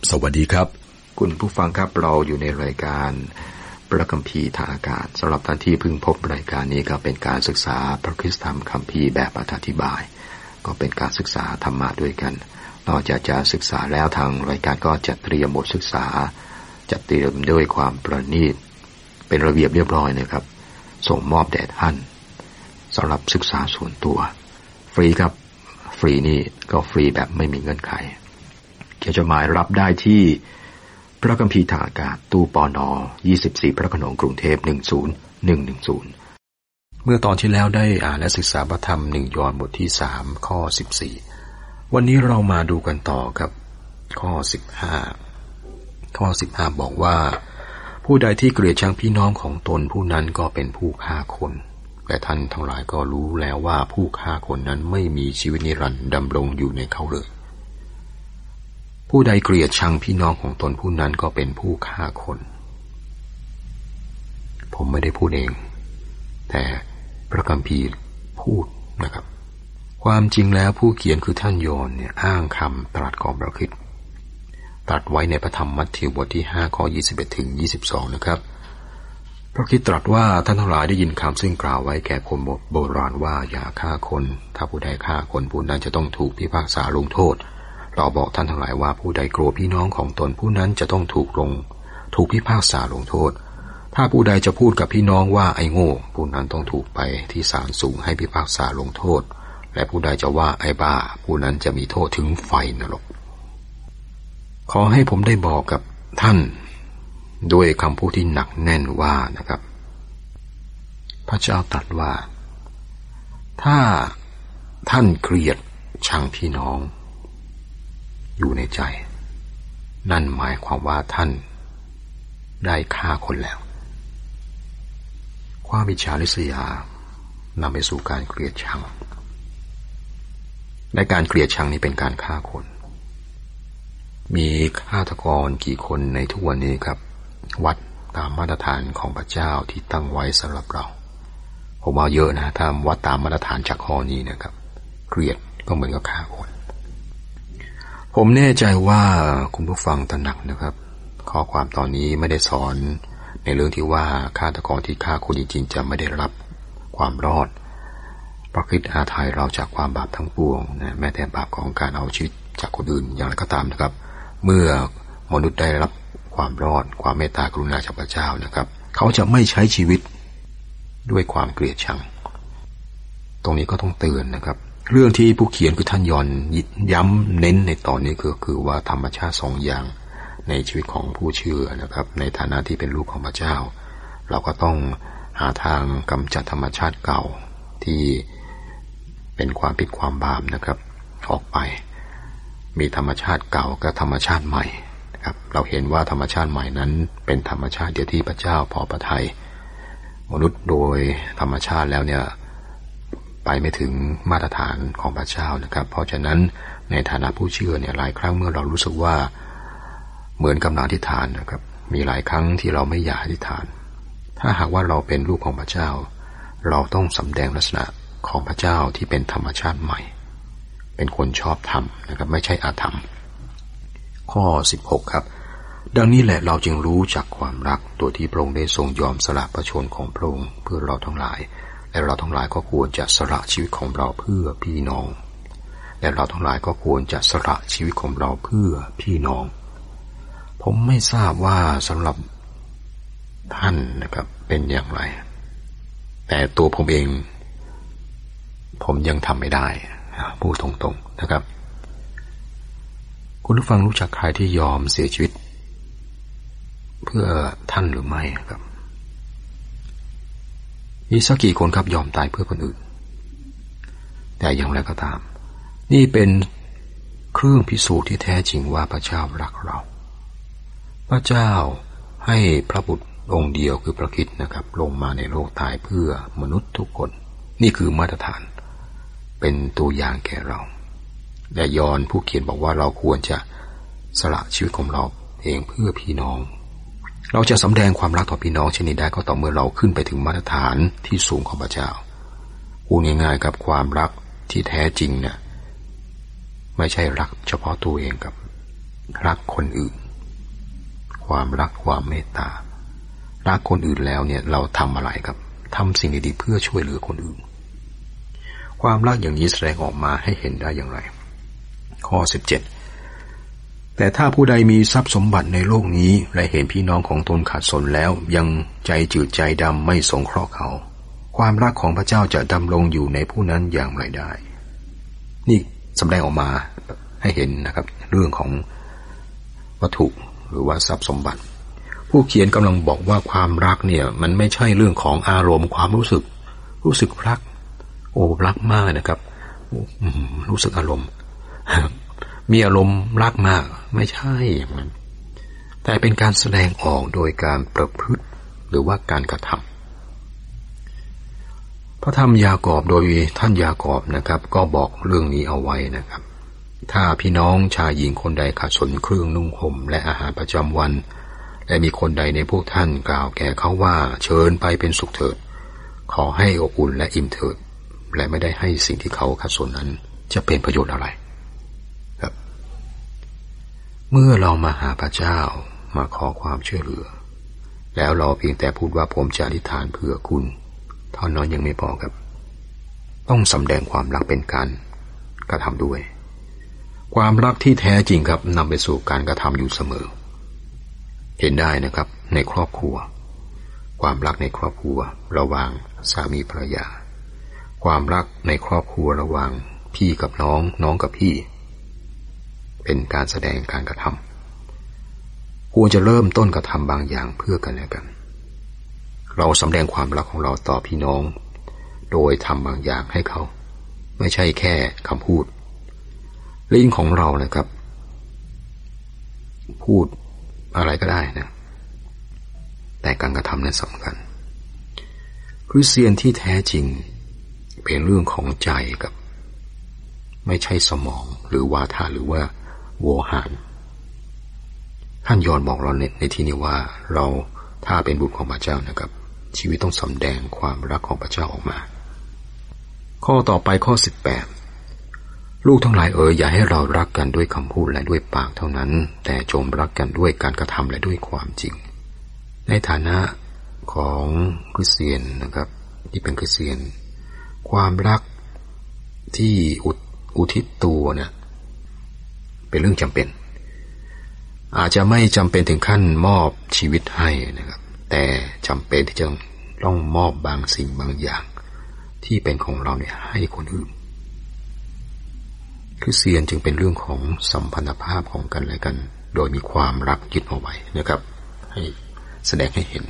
สวัสดีครับคุณผู้ฟังครับเราอยู่ในรายการพระคัมภีร์ทางอากาศสำหรับท่านที่เพิ่งพบรายการนี้ก็เป็นการศึกษาพระคริสตธรรมคัมภีร์แบบอธิบายก็เป็นการศึกษาธรรมะด้วยกันนอกจากจะศึกษาแล้วทางรายการก็จะเตรียมบทศึกษาจัดเตรียมด้วยความประณีตเป็นระเบียบเรียบร้อยนะครับส่งมอบแด่ท่านสำหรับศึกษาส่วนตัวฟรีครับฟรีนี่ก็ฟรีแบบไม่มีเงื่อนไขเขียนจดหมายรับได้ที่พระคัมภีร์ทางอากาศตู้ปน24พระโขนงกรุงเทพ10110เมื่อตอนที่แล้วได้อ่านและศึกษาพระธรรม1 ยอห์นบทที่3ข้อ14วันนี้เรามาดูกันต่อกับข้อ15บอกว่าผู้ใดที่เกลียดชังพี่น้องของตนผู้นั้นก็เป็นผู้ฆ่าคนแต่ท่านทั้งหลายก็รู้แล้วว่าผู้ฆ่าคนนั้นไม่มีชีวิตนิรันดร์ดำรงอยู่ในเขาเลยผู้ใดเกลียดชังพี่น้องของตนผู้นั้นก็เป็นผู้ฆ่าคนผมไม่ได้พูดเองแต่พระคัมภีร์พูดนะครับความจริงแล้วผู้เขียนคือท่านยอห์นเนี่ยอ้างคำตรัสของพระคริสต์ตรัสไว้ในพระธรรมมัทธิวบทที่5ข้อ21ถึง22นะครับพระคริสต์ตรัสว่าท่านทั้งหลายได้ยินคำซึ่งกล่าวไว้แก่คนโบราณว่าอย่าฆ่าคนถ้าผู้ใดฆ่าคนผู้นั้นจะต้องถูกพิพากษาลงโทษเราบอกท่านทั้งหลายว่าผู้ใดโกรธพี่น้องของตนผู้นั้นจะต้องถูกพิพากษาลงโทษถ้าผู้ใดจะพูดกับพี่น้องว่าไอ้โง่ผู้นั้นต้องถูกไปที่ศาลสูงให้พิพากษาลงโทษและผู้ใดจะว่าไอ้บ้าผู้นั้นจะมีโทษถึงไฟนรกขอให้ผมได้บอกกับท่านด้วยคำพูดที่หนักแน่นว่านะครับพระเจ้าตรัสว่าถ้าท่านเกลียดชังพี่น้องอยู่ในใจนั่นหมายความว่าท่านได้ฆ่าคนแล้วความอิจฉาริษยานำไปสู่การเกลียดชังและการเกลียดชังนี้เป็นการฆ่าคนมีฆาตกรกี่คนในทุกวันนี้ครับวัดตามมาตรฐานของพระเจ้าที่ตั้งไว้สำหรับเราผมว่าเยอะนะถ้าวัดตามมาตรฐานจากข้อนี้นะครับเกลียดก็เหมือนกับฆ่าคนผมแน่ใจว่าคุณผู้ฟังตระหนักนะครับข้อความตอนนี้ไม่ได้สอนในเรื่องที่ว่าฆาตกรที่ฆ่าคนจริงๆจะไม่ได้รับความรอดพระคริสต์อาทัยเราจากความบาปทั้งปวงนะแม้แต่บาปของการเอาชีวิตจากคนอื่นอย่างไรก็ตามนะครับเมื่อมนุษย์ได้รับความรอดความเมตตากรุณาจากพระเจ้านะครับเขาจะไม่ใช้ชีวิตด้วยความเกลียดชังตรงนี้ก็ต้องเตือนนะครับเรื่องที่ผู้เขียนคือท่านยอห์นย้ำเน้นในตอนนี้ก็คือว่าธรรมชาติ2 อย่างในชีวิตของผู้เชื่อนะครับในฐานะที่เป็นลูกของพระเจ้าเราก็ต้องหาทางกำจัดธรรมชาติเก่าที่เป็นความผิดความบาปนะครับออกไปมีธรรมชาติเก่ากับธรรมชาติใหม่นะครับเราเห็นว่าธรรมชาติใหม่นั้นเป็นธรรมชาติเดียวที่พระเจ้าพอพระทัยมนุษย์โดยธรรมชาติแล้วเนี่ยไปไม่ถึงมาตรฐานของพระเจ้านะครับเพราะฉะนั้นในฐานะผู้เชื่อเนี่ยหลายครั้งเมื่อเรารู้สึกว่าเหมือนกำลังอธิษฐานนะครับมีหลายครั้งที่เราไม่อยากอธิษฐานถ้าหากว่าเราเป็นลูกของพระเจ้าเราต้องสำแดงลักษณะของพระเจ้าที่เป็นธรรมชาติใหม่เป็นคนชอบธรรมนะครับไม่ใช่อาธรรมข้อ16ครับดังนี้แหละเราจึงรู้จักความรักตัวที่พระองค์ได้ทรงยอมสละพระชนของพระองค์เพื่อเราทั้งหลายและเราทั้งหลายก็ควรจะสละชีวิตของเราเพื่อพี่น้องและเราทั้งหลายก็ควรจะสละชีวิตของเราเพื่อพี่น้องผมไม่ทราบว่าสำหรับท่านนะครับเป็นอย่างไรแต่ตัวผมเองผมยังทำไม่ได้พูดตรงๆนะครับคุณผู้ฟังรู้จักใครที่ยอมเสียชีวิตเพื่อท่านหรือไม่ครับมีสักกี่คนครับยอมตายเพื่อคนอื่นแต่อย่างไรก็ตามนี่เป็นเครื่องพิสูจน์ที่แท้จริงว่าพระเจ้ารักเราพระเจ้าให้พระบุตรองค์เดียวคือพระคริสต์นะครับลงมาในโลกตายเพื่อมนุษย์ทุกคนนี่คือมาตรฐานเป็นตัวอย่างแก่เราและยอห์นผู้เขียนบอกว่าเราควรจะสละชีวิตของเราเองเพื่อพี่น้องเราจะสำแดงความรักต่อพี่น้องเช่นนี้ได้ก็ต่อเมื่อเราขึ้นไปถึงมาตรฐานที่สูงของพระเจ้าพูดง่ายๆกับความรักที่แท้จริงเนี่ยไม่ใช่รักเฉพาะตัวเองครับรักคนอื่นความรักความเมตตารักคนอื่นแล้วเนี่ยเราทำอะไรครับทำสิ่งดีๆเพื่อช่วยเหลือคนอื่นความรักอย่างนี้แสดงออกมาให้เห็นได้อย่างไรข้อ17แต่ถ้าผู้ใดมีทรัพย์สมบัติในโลกนี้และเห็นพี่น้องของตนขัดสนแล้วยังใจจืดใจดำไม่สงเคราะห์เขาความรักของพระเจ้าจะดำรงอยู่ในผู้นั้นอย่างไรได้นี่แสดงออกมาให้เห็นนะครับเรื่องของวัตถุหรือว่าทรัพย์สมบัติผู้เขียนกำลังบอกว่าความรักเนี่ยมันไม่ใช่เรื่องของอารมณ์ความรู้สึกรักโอ้รักมากนะครับรู้สึกอารมณ์มีอารมณ์รักมากไม่ใช่อย่างนั้นแต่เป็นการแสดงออกโดยการประพฤติหรือว่าการกระทำพระธรรมยากอบโดยท่านยากอบนะครับก็บอกเรื่องนี้เอาไว้นะครับถ้าพี่น้องชายหญิงคนใดขัดสนเครื่องนุ่งห่มและอาหารประจำวันและมีคนใดในพวกท่านกล่าวแก่เขาว่าเชิญไปเป็นสุขเถิดขอให้อบอุ่นและอิ่มเถิดและไม่ได้ให้สิ่งที่เขาขัดสนนั้นจะเป็นประโยชน์อะไรครับเมื่อเรามาหาพระเจ้ามาขอความช่วยเหลือแล้วเราเพียงแต่พูดว่าผมจะอธิษฐานเพื่อคุณเท่านั้นยังไม่พอครับต้องสำแดงความรักเป็นการกระทำด้วยความรักที่แท้จริงครับนำไปสู่การกระทำอยู่เสมอเห็นได้นะครับในครอบครัวความรักในครอบครัวระหว่างสามีภรรยาความรักในครอบครัวระหว่างพี่กับน้องน้องกับพี่เป็นการแสดงการกระทำควรจะเริ่มต้นกระทำบางอย่างเพื่อกันและกันเราแสดงความรักของเราต่อพี่น้องโดยทำบางอย่างให้เขาไม่ใช่แค่คำพูดลิ้นของเรานะครับพูดอะไรก็ได้นะแต่การกระทำนั้นสำคัญคริสเตียนที่แท้จริงเป็นเรื่องของใจกับไม่ใช่สมองหรือวาทะหรือว่าโวหารท่านยอห์นบอกเราในที่นี้ว่าเราถ้าเป็นบุตรของพระเจ้านะครับชีวิตต้องสำแดงความรักของพระเจ้าออกมาข้อต่อไปข้อ18ลูกทั้งหลายอย่าให้เรารักกันด้วยคำพูดและด้วยปากเท่านั้นแต่จงรักกันด้วยการกระทำและด้วยความจริงในฐานะของคริสเตียนนะครับที่เป็นคริสเตียนความรักที่อุทิศตัวเนี่ยเป็นเรื่องจำเป็นอาจจะไม่จำเป็นถึงขั้นมอบชีวิตให้นะครับแต่จำเป็นที่จะต้องมอบบางสิ่งบางอย่างที่เป็นของเราเนี่ยให้คนอื่นคริสเตียนจึงเป็นเรื่องของสัมพันธภาพของกันและกันโดยมีความรักยึดเอาไว้นะครับให้แสดงให้เห็น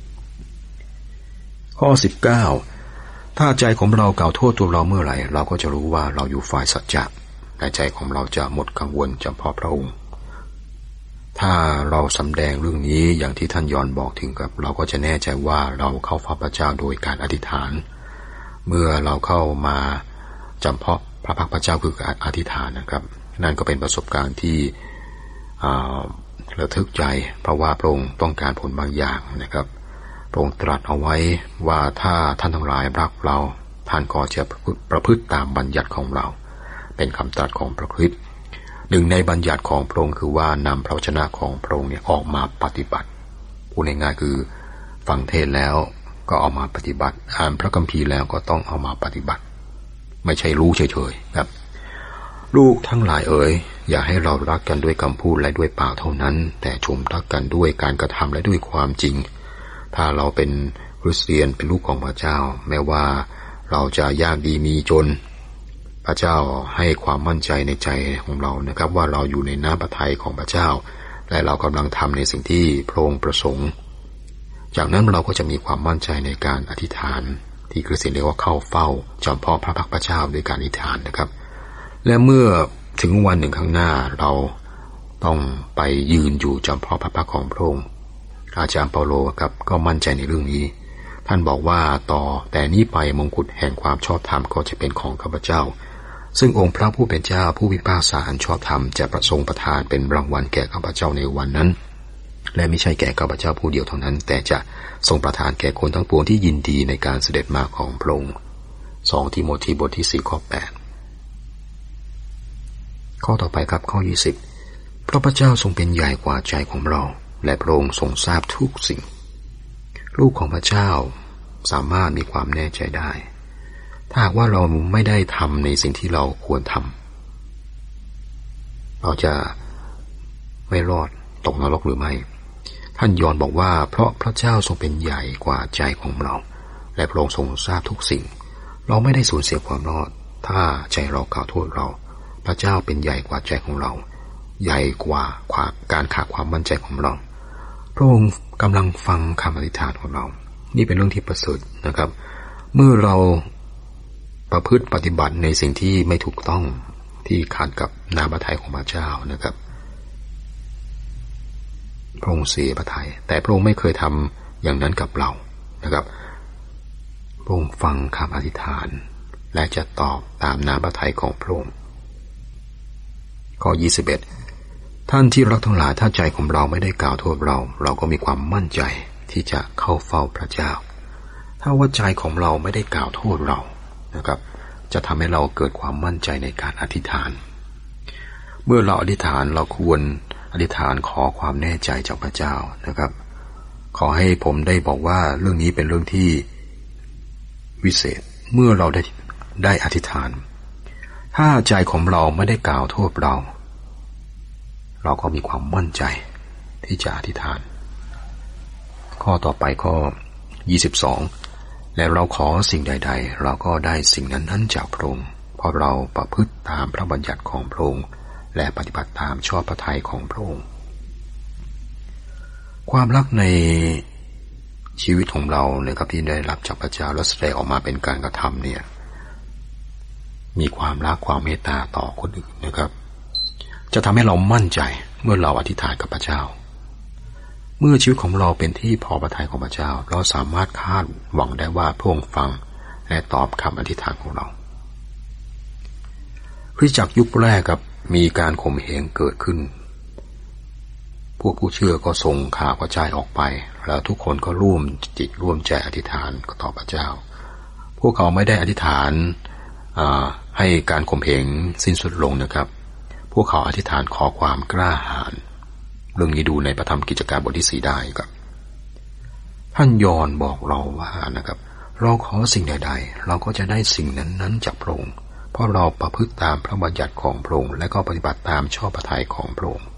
ข้อ19ถ้าใจของเรากล่าวโทษตัวเราเมื่อไหร่เราก็จะรู้ว่าเราอยู่ฝ่ายสัจจะและใจของเราจะหมดกังวลเฉพาะพระองค์ถ้าเราสำแดงเรื่องนี้อย่างที่ท่านยอห์นบอกถึงกับเราก็จะแน่ใจว่าเราเข้าเฝ้าพระเจ้าโดยการอธิษฐานเมื่อเราเข้ามาจำเพาะพระพักพระเจ้าคือการอธิษฐานนะครับนั่นก็เป็นประสบการณ์ที่ระทึกใจเพราะว่าพระองค์ต้องการผลบางอย่างนะครับพระองค์ตรัสเอาไว้ว่าถ้าท่านทั้งหลายรักเราท่านก็จะประพฤติตามบัญญัติของเราเป็นคำตรัสของพระคริสต์หนึ่งในบัญญัติของพระองค์คือว่านำพระวจนะของพระองค์เนี่ยออกมาปฏิบัติพูดง่ายๆคือฟังเทศน์แล้วก็เอามาปฏิบัติอ่านพระคัมภีร์แล้วก็ต้องเอามาปฏิบัติไม่ใช่รู้เฉยๆครับลูกทั้งหลายอย่าให้เรารักกันด้วยคำพูดและด้วยปากเท่านั้นแต่ชมรักกันด้วยการกระทำและด้วยความจริงถ้าเราเป็นคริสเตียนเป็นลูกของพระเจ้าแม้ว่าเราจะยากดีมีจนพระเจ้าให้ความมั่นใจในใจของเรานะครับว่าเราอยู่ในน้ำพระทัยของพระเจ้าและเรากำลังทำในสิ่งที่พระองค์ประสงค์จากนั้นเราก็จะมีความมั่นใจในการอธิษฐานที่คริสเตียนเรียกว่าเข้าเฝ้าจำเพาะพระพักพระเจ้าด้วยการอธิษฐานนะครับและเมื่อถึงวันหนึ่งข้างหน้าเราต้องไปยืนอยู่จำเพาะพระพักของพระองค์อาจารย์เปาโลครับก็มั่นใจในเรื่องนี้ท่านบอกว่าแต่นี้ไปมงกุฎแห่งความชอบธรรมก็จะเป็นของข้าพเจ้าซึ่งองค์พระผู้เป็นเจ้าผู้พิพากษาอันชอบธรรมจะประสงค์ประทานเป็นรางวัลแก่ข้าพเจ้าในวันนั้นและไม่ใช่แก่ข้าพเจ้าผู้เดียวเท่านั้นแต่จะทรงประทานแก่คนทั้งปวงที่ยินดีในการเสด็จมาของพระองค์2 ทิโมธีบทที่4ข้อ8ข้อต่อไปครับข้อ20 เพราะพระเจ้าทรงเป็นใหญ่กว่าใจของเราและพระองค์ทรงทราบทุกสิ่งลูกของพระเจ้าสามารถมีความแน่ใจได้ถ้าหากว่าเราไม่ได้ทำในสิ่งที่เราควรทำเราจะไม่รอดตกนรกหรือไม่ท่านยอห์นบอกว่าเพราะพระเจ้าทรงเป็นใหญ่กว่าใจของเราและพระองค์ทรงทราบทุกสิ่งเราไม่ได้สูญเสียความรอดถ้าใจเรากล่าวโทษเราพระเจ้าเป็นใหญ่กว่าใจของเราใหญ่กว่าการขาดความมั่นใจของเราพระองค์กำลังฟังคำอธิษฐานของเรานี่เป็นเรื่องที่ประเสริฐนะครับเมื่อเราประพฤติปฏิบัติในสิ่งที่ไม่ถูกต้องที่ขัดกับน้ำพระทัยของพระเจ้านะครับพระองค์เสียพระทัยแต่พระองค์ไม่เคยทำอย่างนั้นกับเรานะครับพระองค์ฟังคำอธิษฐานและจะตอบตามน้ำพระทัยของพระองค์ข้อ21ท่านที่รักทั้งหลายถ้าใจของเราไม่ได้กล่าวโทษเราก็มีความมั่นใจที่จะเข้าเฝ้าพระเจ้าถ้าว่าใจของเราไม่ได้กล่าวโทษเรานะครับจะทำให้เราเกิดความมั่นใจในการอธิษฐานเมื่อเราอธิษฐานเราควรอธิษฐานขอความแน่ใจจากพระเจ้านะครับขอให้ผมได้บอกว่าเรื่องนี้เป็นเรื่องที่วิเศษเมื่อเราได้อธิษฐานถ้าใจของเราไม่ได้กล่าวโทษเราก็มีความมั่นใจที่จะอธิษฐานข้อต่อไปข้อ22และเราขอสิ่งใดๆเราก็ได้สิ่งนั้นจากพระองค์เพราะเราประพฤติตามพระบัญญัติของพระองค์และปฏิบัติตามชอบพระทัยของพระองค์ความรักในชีวิตของเรานะครับที่ได้รับจากพระเจ้าและแสดงออกมาเป็นการกระทำเนี่ยมีความรักความเมตตาต่อคนอื่นนะครับจะทำให้เรามั่นใจเมื่อเราอธิษฐานกับพระเจ้าเมื่อชีวิตของเราเป็นที่พอพระทัยของพระเจ้าเราสามารถคาดหวังได้ว่าพระองค์ฟังและตอบคำอธิษฐานของเราคริสตจักรยุคแรกครับมีการข่มเหงเกิดขึ้นพวกผู้เชื่อก็ส่งข่าวกระจายออกไปแล้วทุกคนก็ร่วมจิตร่วมใจอธิษฐานต่อพระเจ้าพวกเขาไม่ได้อธิษฐานให้การข่มเหงสิ้นสุดลงนะครับพวกเขาอธิษฐานขอความกล้าหาญเรื่องนี้ดูในพระธรรมกิจการบทที่4ได้ครับท่านยอห์นบอกเราว่านะครับเราขอสิ่งใดๆเราก็จะได้สิ่งนั้นจากพระองค์เพราะเราประพฤติตามพระบัญญัติของพระองค์และก็ปฏิบัติตามชอบพระทัยของพระองค์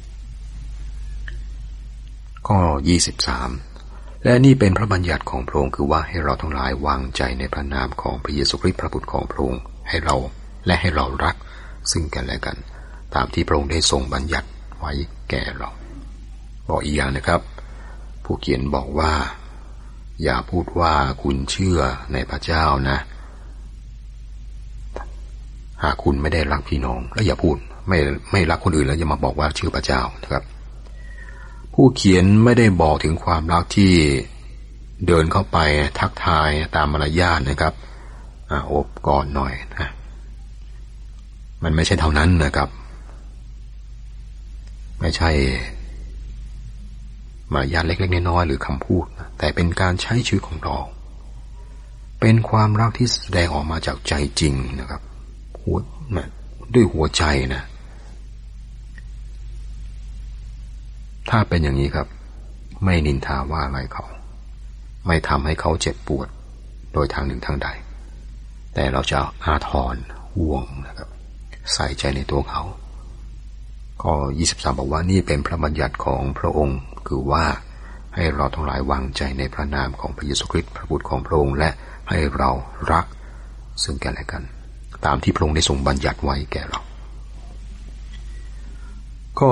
ข้อ23และนี่เป็นพระบัญญัติของพระองค์คือว่าให้เราทั้งหลายวางใจในพระนามของพระเยซูคริสต์พระบุตรของพระองค์ให้เรารักซึ่งกันและกันตามที่พระองค์ได้ทรงบัญญัติไว้แก่เราบอกอีกอย่างนะครับผู้เขียนบอกว่าอย่าพูดว่าคุณเชื่อในพระเจ้านะหากคุณไม่ได้รักพี่น้องและอย่าพูดไม่รักคนอื่นแล้วอย่ามาบอกว่าเชื่อพระเจ้านะครับผู้เขียนไม่ได้บอกถึงความรักที่เดินเข้าไปทักทายตามมารยาทนะครับโอบกอดหน่อยนะมันไม่ใช่เท่านั้นนะครับไม่ใช่มารยาทเล็กๆน้อยๆหรือคำพูดนะแต่เป็นการใช้ชีวิตของเราเป็นความรักที่แสดงออกมาจากใจจริงนะครับด้วยหัวใจนะถ้าเป็นอย่างนี้ครับไม่นินทาว่าอะไรเขาไม่ทำให้เขาเจ็บปวดโดยทางหนึ่งทางใดแต่เราจะอาทรห่วงนะครับใส่ใจในตัวเขาข้อ23บอกว่านี่เป็นพระบัญญัติของพระองค์คือว่าให้เราทั้งหลายวางใจในพระนามของพระเยซูคริสต์พระบุตรของพระองค์และให้เรารักซึ่งกันและกันตามที่พระองค์ได้ทรงบัญญัติไว้แก่เราข้อ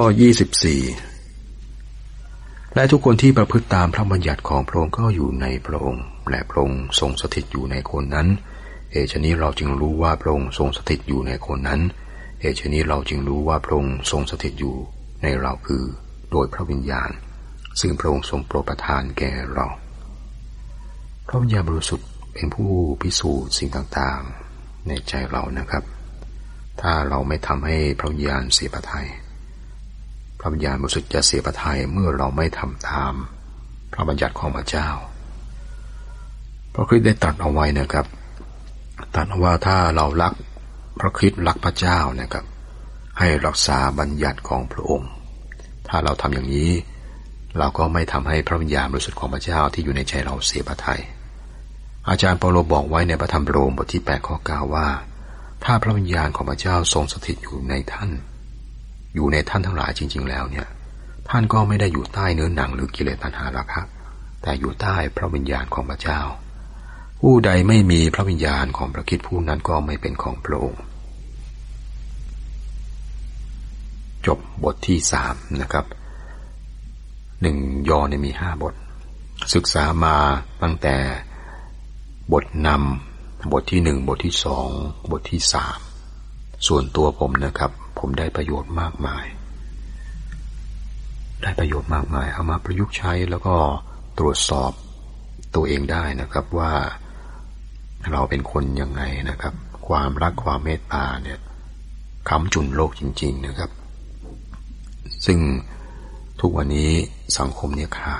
24และทุกคนที่ประพฤติตามพระบัญญัติของพระองค์ก็อยู่ในพระองค์และพระองค์ทรงสถิตอยู่ในคนนั้นเหตุฉะนี้เราจึงรู้ว่าพระองค์ทรงสถิตอยู่ในคนนั้นเหตุฉะนี้เราจึงรู้ว่าพระองค์ทรงสถิตอยู่ในเราคือโดยพระวิญญาณซึ่งพระองค์ทรงโปรดประทานแก่เราพระวิญญาณบริสุทธิ์เป็นผู้พิสูจน์สิ่งต่างๆในใจเรานะครับถ้าเราไม่ทำให้พระวิญญาณเสียพระทัยพระวิญญาณบริสุทธิ์จะเสียพระทัยเมื่อเราไม่ทำตามพระบัญญัติของพระเจ้าพระคริสต์ได้ตรัสเอาไว้นะครับตรัสว่าถ้าเรารักพระคริสต์รักพระเจ้านะครับให้รักษาบัญญัติของพระองค์ถ้าเราทำอย่างนี้เราก็ไม่ทำให้พระวิญญาณบริสุทธิ์ของพระเจ้าที่อยู่ในใจเราเสียพระทัยอาจารย์เปาโลบอกไว้ในพระธรรมโรมบทที่8ข้อ9ว่าถ้าพระวิญญาณของพระเจ้าทรงสถิตอยู่ในท่านทั้งหลายจริงๆแล้วเนี่ยท่านก็ไม่ได้อยู่ใต้เนื้อหนังหรือกิเลสตัณหาราคะแต่อยู่ใต้พระวิญญาณของพระเจ้าผู้ใดไม่มีพระวิญญาณของพระคริสต์ผู้นั้นก็ไม่เป็นของพระองค์จบบทที่3นะครับ1 ยอห์นมี5บทศึกษามาตั้งแต่บทนำบทที่1บทที่2บทที่3ส่วนตัวผมนะครับผมได้ประโยชน์มากมายเอามาประยุกต์ใช้แล้วก็ตรวจสอบตัวเองได้นะครับว่าเราเป็นคนยังไงนะครับความรักความเมตตาเนี่ยค้ำจุนโลกจริงๆนะครับซึ่งทุกวันนี้สังคมเนี่ยขาด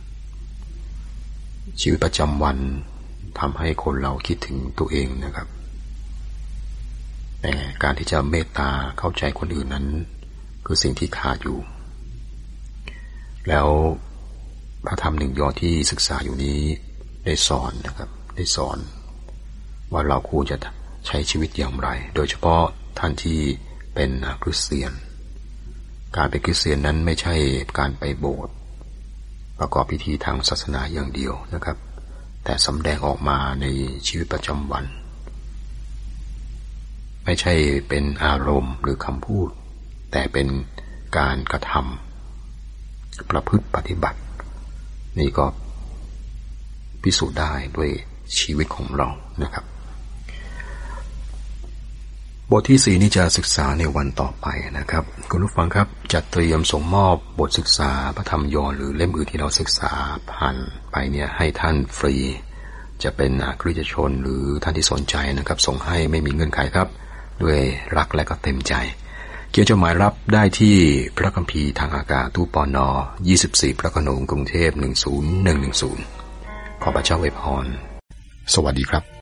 ชีวิตประจำวันทำให้คนเราคิดถึงตัวเองนะครับแต่การที่จะเมตตาเข้าใจคนอื่นนั้นคือสิ่งที่ขาดอยู่แล้วพระธรรม1 ยอห์นที่ศึกษาอยู่นี้ได้สอนนะครับได้สอนว่าเราควรจะใช้ชีวิตอย่างไรโดยเฉพาะท่านที่เป็นคริสเตียนการเป็นคริสเตียนนั้นไม่ใช่การไปโบสถ์ประกอบพิธีทางศาสนาอย่างเดียวนะครับแต่สำแดงออกมาในชีวิตประจำวันไม่ใช่เป็นอารมณ์หรือคำพูดแต่เป็นการกระทำประพฤติปฏิบัตินี่ก็พิสูจน์ได้ด้วยชีวิตของเรานะครับบทที่4นี้จะศึกษาในวันต่อไปนะครับคุณผู้ฟังครับจะเตรียมส่งมอบบทศึกษาพระธรรมยอห์นหรือเล่มอื่นที่เราศึกษาผ่านไปเนี่ยให้ท่านฟรีจะเป็นคริสตชนหรือท่านที่สนใจนะครับส่งให้ไม่มีเงื่อนไขครับด้วยรักและก็เต็มใจเขียนจดหมายรับได้ที่พระคัมภีร์ทางอากาศตู้ปน24พระโขนงกรุงเทพ10110ขอพระเจ้าอวยพรสวัสดีครับ